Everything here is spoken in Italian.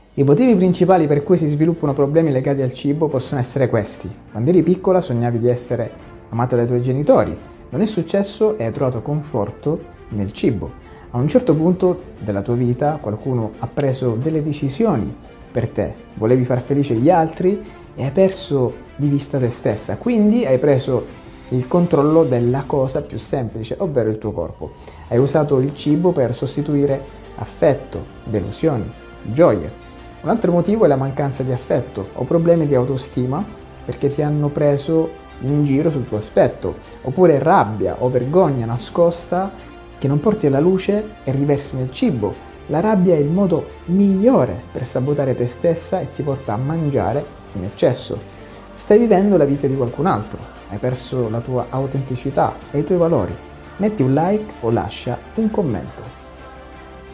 I motivi principali per cui si sviluppano problemi legati al cibo possono essere questi. Quando eri piccola sognavi di essere amata dai tuoi genitori, non è successo e hai trovato conforto nel cibo. A un certo punto della tua vita qualcuno ha preso delle decisioni per te, volevi far felice gli altri e hai perso di vista te stessa, quindi hai preso il controllo della cosa più semplice, ovvero il tuo corpo. Hai usato il cibo per sostituire affetto, delusioni, gioie. Un altro motivo è la mancanza di affetto o problemi di autostima perché ti hanno preso in giro sul tuo aspetto, oppure rabbia o vergogna nascosta che non porti alla luce e riversi nel cibo. La rabbia è il modo migliore per sabotare te stessa e ti porta a mangiare in eccesso. Stai vivendo la vita di qualcun altro, hai perso la tua autenticità e i tuoi valori. Metti un like o lascia un commento.